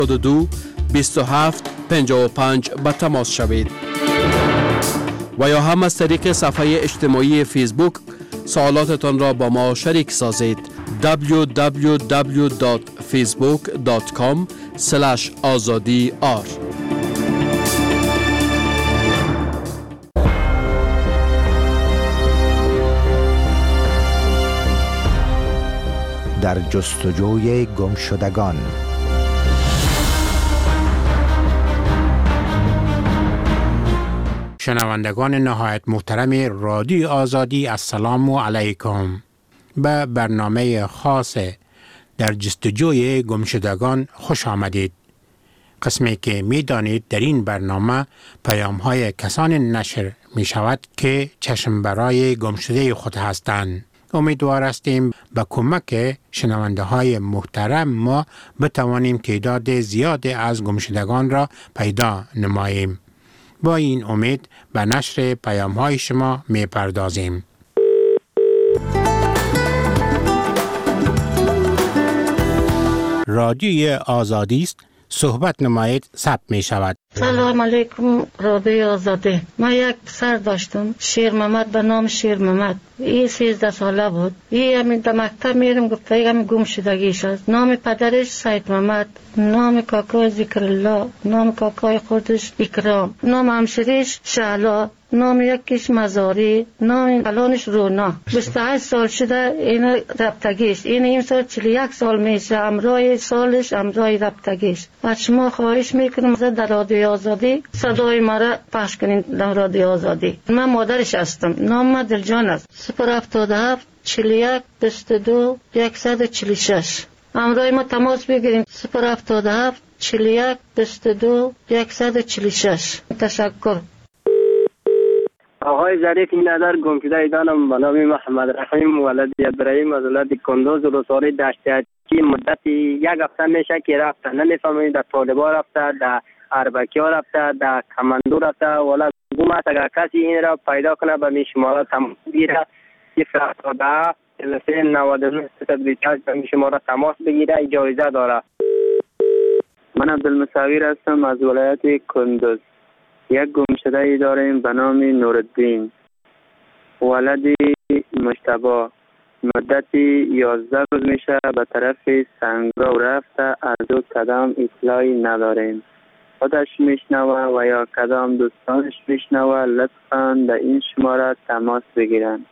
82 27 55 به تماس شوید. و یا هم از طریق صفحه اجتماعی فیسبوک سوالاتتان را با ما شریک سازید. www.facebook.com/azadiar. در جستجوی گمشدگان. شنوندگان نهایت محترم رادیو آزادی، السلام علیکم. به برنامه خاص در جستجوی گمشدگان خوش آمدید. قسمی که می دانید در این برنامه پیام های کسان نشر می شود که چشم برای گمشده خود هستند. امیدوار هستیم به کمک شنونده های محترم ما بتوانیم تعداد زیاد از گمشدگان را پیدا نماییم. با این امید به نشر پیام های شما می پردازیم. رادیوی آزادی است، صحبت نمایید، ثبت می شود. سلام علیکم رادیو آزادی. من یک پسر داشتم، شیر محمد به نام شیر محمد. این 13 ساله بود. این همین در مکتب میرم، گفته همین گم شدگیش است. نام پدرش سید محمد، نام کاکای ذکر الله، نام کاکای خودش اکرام، نام همشریش شعلا، نام یکیش مزاری، نام الانش رونا. 28 سال شده این ربطگیش. این سال 41 سال میشه. امرای سالش امرای ربطگیش. از شما خواهش میکنم در رادیو آزادی صدای ما را پخش کنین در رادیو آزادی. من مادرش هستم. نام من دلجان است. 077 41 22 146. امرای ما تماس بگیرین. 077 41 22 146. تشکر. آقای ظریف ندار گمشده ایدانم به نام محمد رحیم ولد ابراهیم از ولد کندوز روساری دشتی مدتی 1 هفته میشه که رفته. نمیفهمید در طالبا رفته، در اربکیا رفته، در کماندو رفته. ولی گم است. اگر کسی این را پیدا کنه به می شماره تماس بگیره 077 99 به می شماره تماس بگیره. جایزه داره. من عبدالمصور هستم از ولایت کندوز. یک گمشده ای داریم به نام نورالدین ولد مجتبی. مدتی 11 روز میشه به طرف سنگرو رفته. از او کدام اطلاعی نداریم. خودش میشنوه و یا کدام دوستانش میشنوه لطفاً در این شماره تماس بگیرن.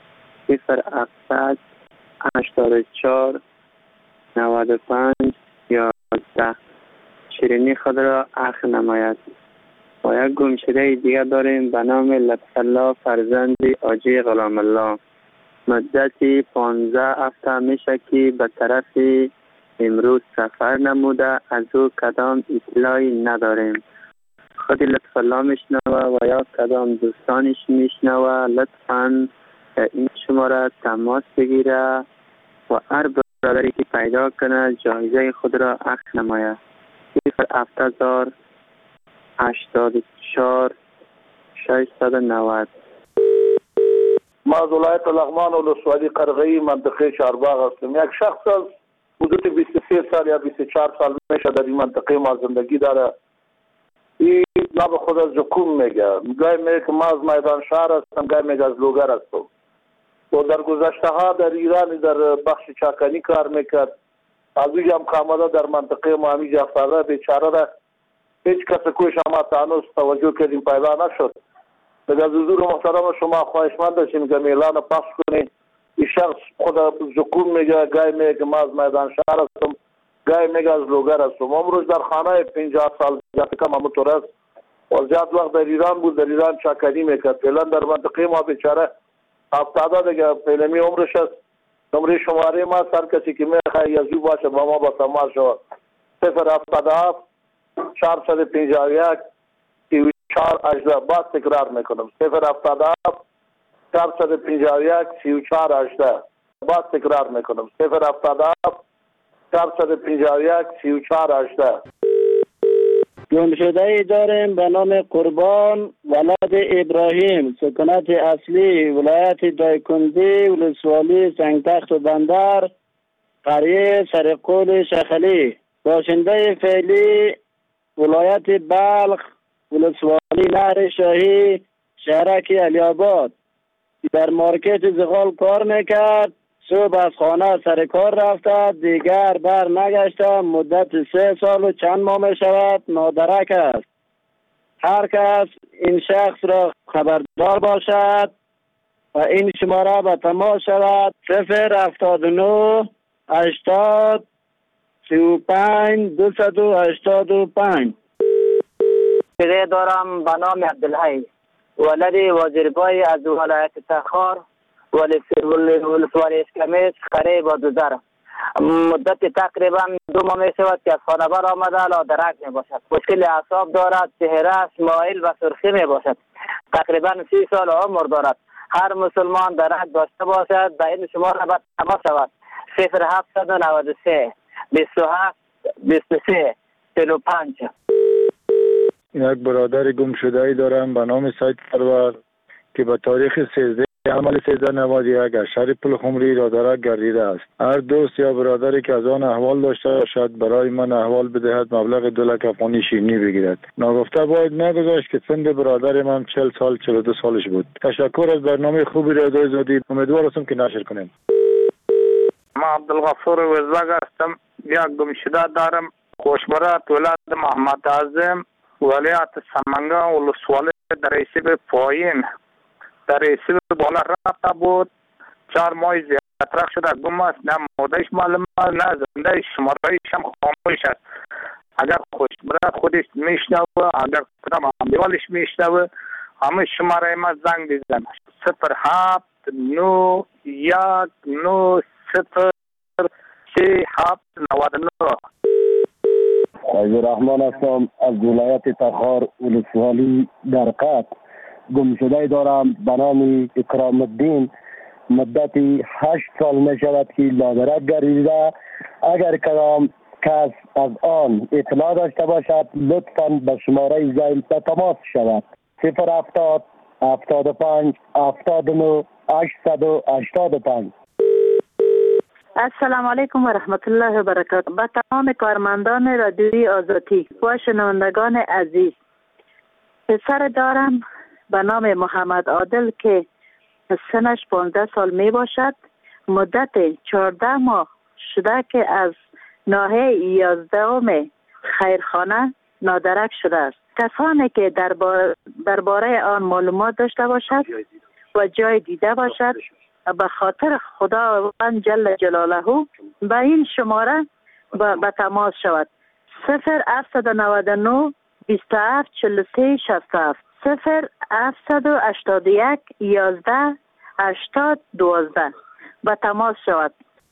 078 84 95 11. شیرینی خود را اخ نماید. و یک گمشده دیگر داریم به نام لطف الله فرزند حاجی غلام الله. مدتی 15 هفته میشه که به طرف امروز سفر نموده. از او کدام اطلاعی نداریم. خود لطف الله میشنوه و یا کدام دوستانش میشنوه لطفاً این شماره تماس بگیره و هر برادری که پیدا کنه جایزه خود را اخذ نماید. 070 84 690. ما از ولایت لغمان ولسوالی قرغی منطقه چهارباغ هستم. یک شخص از حدود 23 سال یا 24 سال میشه در این منطقه ما زندگی داره. این نام خود از زکوم میگه. گاهی میگه که ما از میدان شهر هستم، گاهی میگه از لوگر هستم. و در گذشته ها در ایران در بخش چاکنی کار میکرد. از اوی هم خامده در منطقه ما همیجا افتاده. بیچاره را هیچ کس کوش ما تانوس توجه کردیم پیدا نشد. از حضور محترم شما خواهشمند داشتیم که اعلان پخش کنید. این شخص خود زکوم میگه، گاهی میگه ما از میدان شهر هستم، گاهی میگه از لوگر هستم. امروز در خانه 50 سال زیاد کم همونطور است و زیاد وقت در ایران بود، در ایران چاکنی میکرد. فعلا در منطقه ما بیچاره افتاده دیگه. فعلمی عمرش است. نمره شماره ما هر کسی که میخواه یزو باشه با ما با تماس شود. 077 451 3418. باز تکرار میکنم 077 451 3418. باز تکرار میکنم 077 451 3418. گمشده ای داریم به نام قربان ولد ابراهیم. سکونت اصلی ولایت دایکندی ولسوالی سنگتخت و بندر قریه سرقول شخلی. باشنده فعلی ولایت بلخ، ولسوالی نهر شاهی، شهرک علی آباد، در مارکت زغال کار میکرد. صبح از خانه سر کار رفته، دیگر بر نگشته. مدت 3 سال و چند ماه می شود نادرک است. هر کس این شخص را خبردار باشد و این شماره به تماس شود 079 80 35 285. دیگه دارم به نام عبدالحی، ولد وزیرگاه از ولایت تخار، ولسوالی اشکمیش، قریب و دوزر. مدت تقریبا 2 ماه می شود که از خانه بر آمده، لادرک می باشد. مشکل اعصاب دارد، چهرهش مایل و سرخی می باشد. تقریبا 30 سال عمر دارد. هر مسلمان درک داشته باشد به این شماره باید تماس شود 0793 27 23 45. یک برادر گم شده ای دارم به نام سید سرور که به تاریخ 13 عمل 1391 از شهر پلخمری رادرک گردیده است. هر دوست یا برادری که از آن احوال داشته باشد برای من احوال بدهد، مبلغ 2 لک افغانی شیرینی بگیرد. ناگفته باید نگذاشت که سن برادر من 40 سال 42 سالش بود. تشکر از برنامه خوبی رادیو آزادی. امیدوار هستم که نشر کنیم. ما عبدالغفور وزاگ هستم. یک گم شده دارم. خوشبرات ولایت محمد اعظم، ولایت سمنگان، ولسوالی دریسیب پایین. دریسیب بالا رفته بود. 4 ماه زیادتر شده گم است. نه مودش معلوم است، نه زنده شمارهایش هم خاموش است. اگر خوشبرات خودش میشنوه، اگر کدام همدیوالش میشنوه، همه شماره ما زنگ بزن. 07 9 1 9 0 3 7 99. عزیز رحمان هستم از ولایت تخار، ولسوالی درقت. گم شده دارم به نام اکرام الدین. مدتی 8 سال می شود که لادرک گردیده. اگر کدام کس از آن اطلاع داشته باشد لطفاً به شماره زیل به تماس شود 070 75 79 885. السلام علیکم و رحمت الله و برکاته. به تمام کارمندان رادیوی آزادی و شنوندگان عزیز، پسر دارم به نام محمد عادل که سنش 15 سال می باشد. مدت 14 ماه شده که از ناحیه 11 خیرخانه نادرک شده است. کسانی که درباره آن معلومات داشته باشد و جای دیده باشد به خاطر خداوند جل جلاله به این شماره به تماس شود 0799 27 43 67 0781 11 80 12 به تماس شود.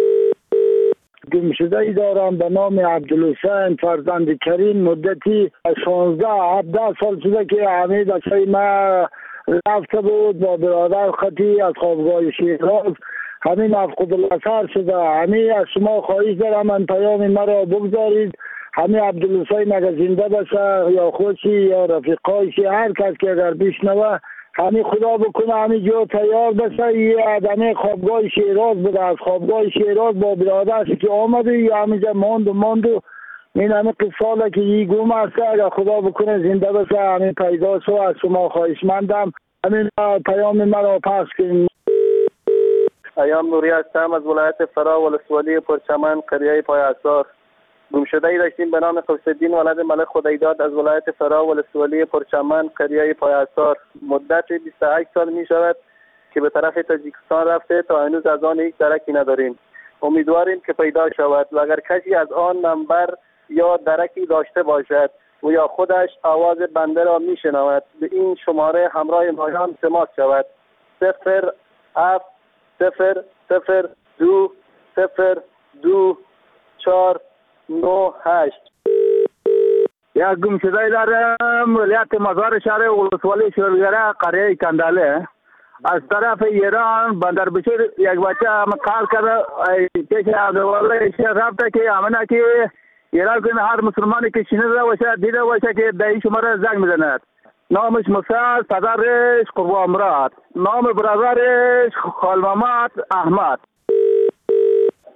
گم شده ای دارم به نام عبدالحسین فرزند کریم. مدتی 16 17 سال شده که حمید اصلی ما رفته بود با برادر خطی از خوابگاه شیراز. همین مفقود الاثر شده. همین از شما خواهش دارم من پیام مرا بگذارید. همین عبدالحسین اگر زنده باشه یا خودشی یا رفیقایشی، هر کس که اگر بشنوه همین خدا بکنه همین جو تیار بشه. یه آدمی خوابگاه شیراز بوده، از خوابگاه شیراز با برادرش که آمده یا همینجا ماند این همه قصاله که یه گم است. اگر خدا بکنه زنده بشه همین پیدا شو. از شما خواهشمندم همین پیام مرا پخش کنید. ایام نوری هستم از ولایت فرا، ولسوالی پرچمن، قریه پای اثار. گم شده ای داشتیم به نام قوس‌الدین ولد ملک خدایداد از ولایت فرا، ولسوالی پرچمن، قریه پای اثار. مدت 28 سال می شود که به طرف تاجیکستان رفته، تا هنوز از آن هیچ درکی نداریم. امیدواریم که پیدا شود و اگر کسی از آن نمبر یا درکی داشته باشد و یا خودش آواز بنده را می شنود به این شماره همراه مایان تماس شود 07 0 0 2 0 2 4 9 8. یک گم شده دارم ولایت مزار شهر ولسوالی شلگره قریه کنداله. از طرف ایران بندر بشیر یک بچه کار کرده پیش عبدالله شیخ رفته که امنه که ایران کنه هر مسلمانی که شنیده باشه دیده باشه که در این شماره زنگ میزند. نامش مسعد، پدرش قربان مراد، نام برادرش خال محمد احمد.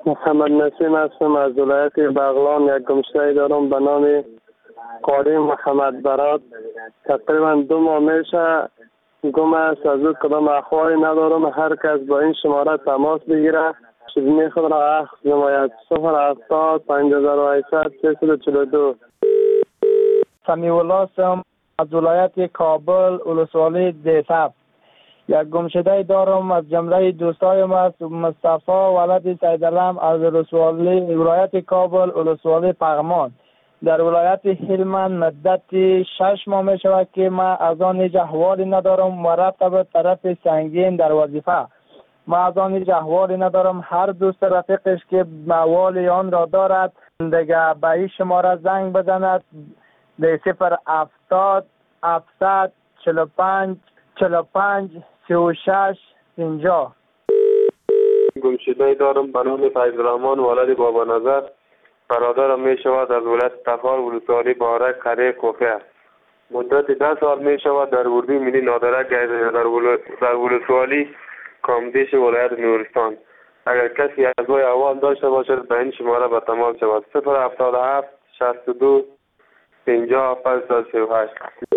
محمد نسیم هستم از ولایت بغلان. یک گمشده دارم به نام قاری محمد برات. تقریبا 2 ماه میشه گم است. از او کدام اخباری ندارم. هر کس با این شماره تماس بگیره چیزی خود را اخذ نماید. 070 5800 342. سمیع الله هستم از ولایت کابل ولسوالی دیساب. یک گمشده دارم از جمله دوستایم است مصطفی ولد سیدالم از ولایت کابل ولسوالی پغمان. در ولایت هلمند مدت 6 ماه می شود که ما از آن هیچ احوالی ندارم و رفته به طرف سنگین در وظیفه. ما از آن هیچ احوالی ندارم. هر دوست رفیقش که موال آن را دارد دیگه به این شماره زنگ بزند به 070 745 45 36 50. گمشده دارم به نام فیض‌الرحمن ولد بابا نظر. برادرم می شود از ولایت تخار ولسوالی بارک قریه کوفه. مدت 10 سال می شود در اردوی ملی نادرک در ولسوالی کامدیش ولایت نورستان. اگر کسی از وی احوال داشته باشد به این شماره به تماس شود. 077 62 50 538.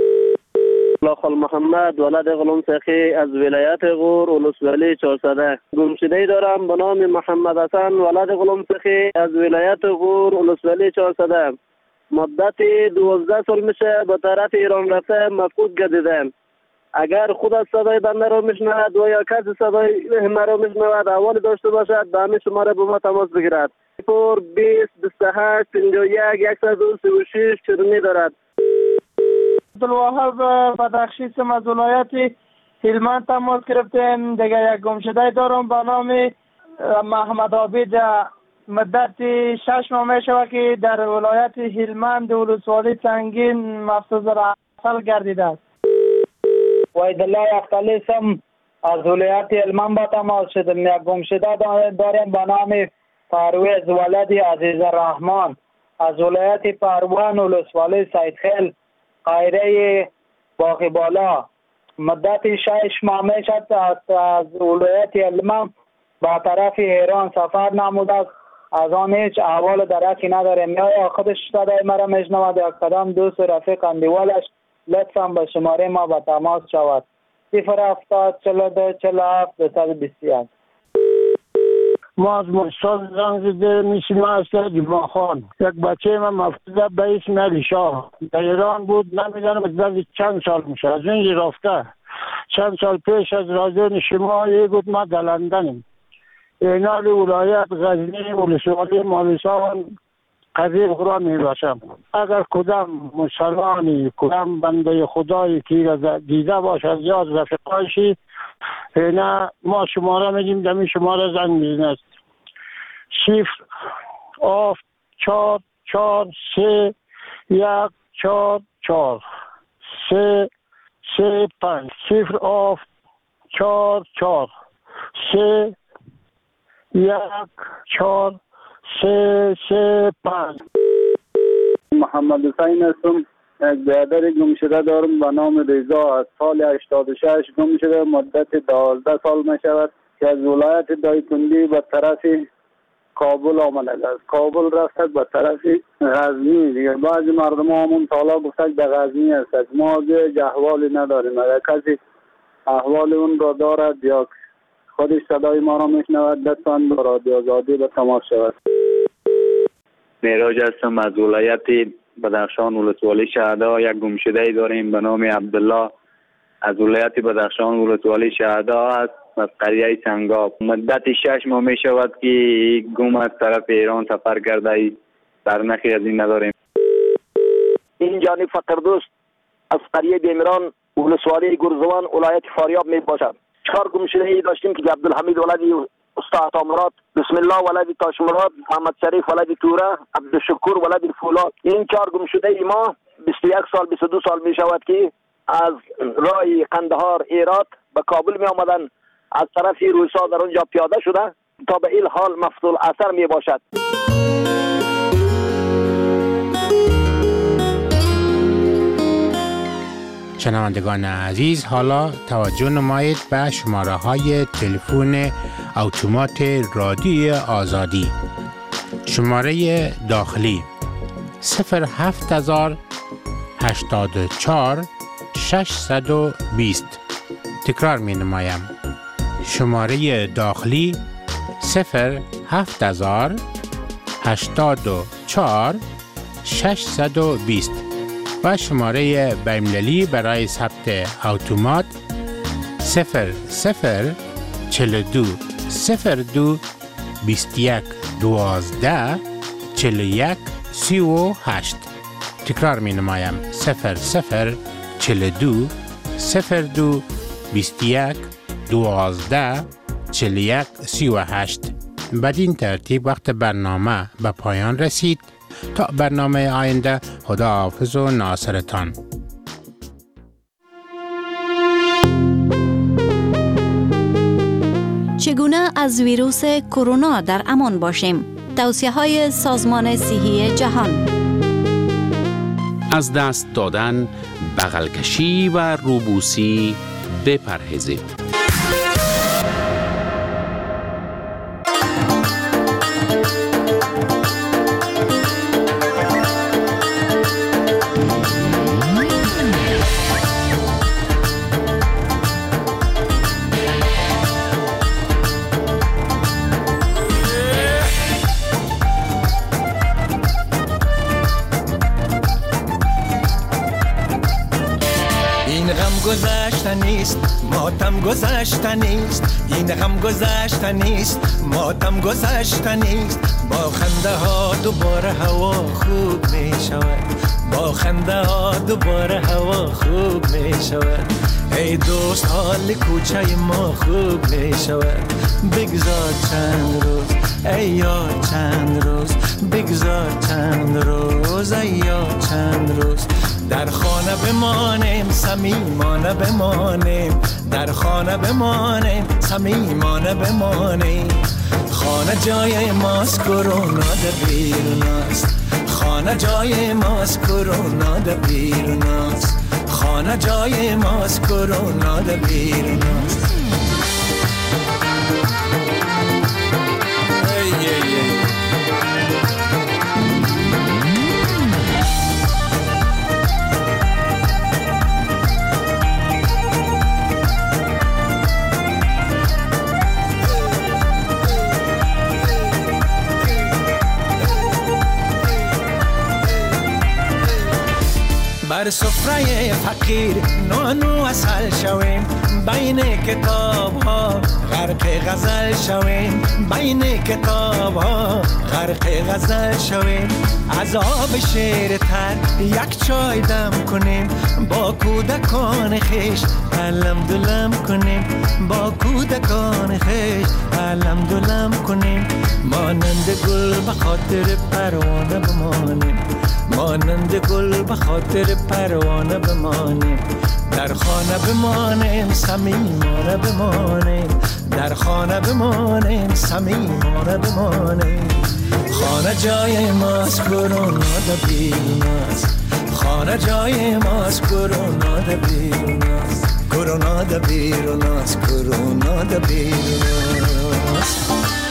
خال محمد ولد غلام سخی از ولایت غور ولسوالی 400. گمشده دارم به نام محمد حسن ولد غلام سخی از ولایت غور ولسوالی 400. مدت 12 سال میشه به طرف ایران رفته مفقود گردیدم. اگر خود از صدای بنده را میشنود و یا کسی صدای مرا میشنود احوال داشته باشد به همین شماره به ما تماس بگیرد. 20 28 51 136 چرمی دارد. عبدالوهاب بدخشی از ولایت هلمند تماس گرفتیم. دیگه یک گمشده دارم به نام محمد عابد. مدت 6 ماه می شود که در ولایت هلمند ولسوالی سنگین مفسوس اصل گردیده است. وحیدالله اختلی هم از ولایت هلمند با تماس شدم. یک گمشده داریم به نام پرویز ولد عزیز الرحمن از ولایت پروان ولسوالی سیدخیل قایره باقی بالا. مدت 6 ماه می شد از ولایت هلمند با طرف ایران سفر نموده است. از آن هیچ احوال درکی نداریم. یا خودش صدای مرا میشنود یا کدام دوست و رفیق اندیوالش لطفا به شماره ما به تماس شود. 070 42 47 221. ما از مستان زنگ زده میشیم از جمعه خان. یک بچه من مفقوده به اسم علی شاه در ایران بود. نمیدانم از چند سال میشه از این رفته. چند سال پیش از رادیو شما گفت ما در لندنیم. اینال ولایت غزنی ولسوالی مالسان قریب قرآن میباشم. اگر کدام مسلمانی کدام بنده خدایی که دیده باشد یا از رفقایشی نه ما شماره میگیم دمی شماره زنگ میزند. 0 4 4 3 1 4 4 3 3 5 0 4 4 3 1 4 3 3 5. محمد حسین هستم. یک برادر گم شده دارم به نام رضا از سال 86 گم شده. مدت 12 سال می شود که از ولایت دایکندی به طرف کابل آمده است. کابل رفته به طرف غزنی. دیگر بعضی مردم همون سالا گفتند به غزنی است. ما دیگه احوالی نداریم. اگر کسی احوال اون را دارد یا خودش صدای ما را میشنود لطفاً با رادیو آزادی به تماس شود. معراج هستم از ولایت بدخشان ولسوالی شهدا. یک گمشده داریم به نام عبدالله از ولایت بدخشان ولسوالی شهدا است از قریه سنگاب. مدت 6 ماه می شود که گم از طرف ایران سفر کرده. در نخی از این نداریم. این جانی فقردوست از قریه بیمران ولسوالی گرزوان ولایت فاریاب می باشد. 4 گمشده ای داشتیم که عبدالحمید ولدی استاد عطامراد، بسم الله ولدی تاشمراد، محمد شریف ولدی توره، عبدالشکور ولدی فولاد. این 4 گمشده ای ما 21 سال 22 سال می شود که از راه قندهار ایرات به کابل می آمدن. از طرف روسا در اونجا پیاده شده تا به این حال مفصول اثر می باشد. شنوندگان عزیز، حالا توجه نمایید به شماره های تلفن اتومات رادیو آزادی. شماره داخلی 07084 620. تکرار می نمایم. شماره داخلی 07084 620 و شماره بین‌المللی برای ثبت اتومات 0042 02 21 12 41 38. تکرار می نمایم. 0042 02 21 12 41 38. بدین ترتیب وقت برنامه به پایان رسید. تا برنامه آینده، خداحافظ و ناصرتان. چگونه از ویروس کرونا در امان باشیم؟ توصیه‌های سازمان صحی جهان. از دست دادن، بغل کشی و روبوسی بپرهیزید. نیست، ماتم گذشته نیست، این غم گذشته نیست، ماتم گذشته نیست. با خنده ها دوباره هوا خوب می شود، با خنده ها دوباره هوا خوب می شود. ای دوست حال کوچه ما خوب می شود. بگذار چند روز ای یاد، چند روز بگذار چند روز ای یاد، چند روز در خانه بمانیم، صمیمانه بمانیم، در خانه بمانیم، صمیمانه بمانیم. خانه جای ماست، کرونا در بیرون است. خانه جای ماست، کرونا در بیرون است. خانه جای ماست، کرونا در بیرون است. بر سفره فقیر نان و عسل شویم، بین کتاب ها غرق غزل شویم، بین کتاب ها غرق غزل شویم. از آب شیر تر یک چای دم کنیم، با کودکان خیش علم دلم کنیم، با کودکان خیش علم دلم کنیم. مانند گل به خاطر پروانه بمانیم، مانند گل به خاطر پروانه بمانیم. در خانه بمانیم، صمیمانه بمانیم، در خانه بمانیم، صمیمانه بمانیم. خانه جای ماست، کرونا در بیرون است. خانه جای ماست، کرونا در بیرون است. کرونا در بیرون است، کرونا در بیرون است.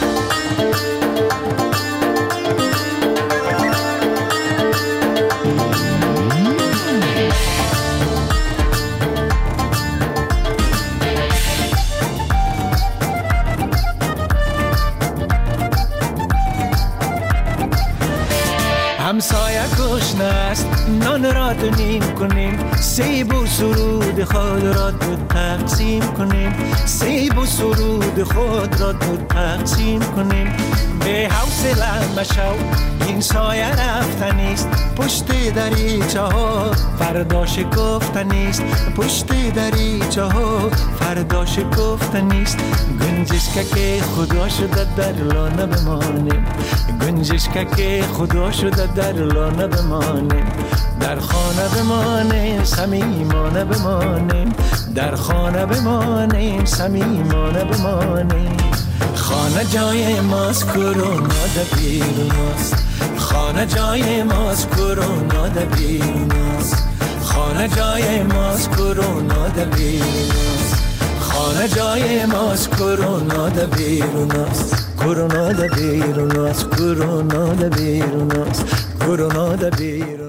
همسایه گشنه است، نان را دونیم کنیم، سیب و سرود خود را دو تقسیم کنیم، سیب و سرود خود را دو تقسیم کنیم. به حوصله مشو این سایه رفتنیست، پشت دریچه ها فردا شکفتنیست، پشت دریچه ها فردا شکفتنیست. گنجش که خدا شده در لانه بمانیم، گنجش که خدا شده در لانه بمانیم. در خانه بمانیم، صمیمانه بمانیم، در خانه بمانیم، صمیمانه بمانیم. خانه جای ماست، کرونا در بیرون است. خانه جای ماست، کرونا در بیرون است. خانه جای ماست، کرونا در بیرون است. خانه جای ماست، کرونا ده بیروناست، کرونا ده بیروناست، کرونا ده بیروناست، کرونا ده بیروناست.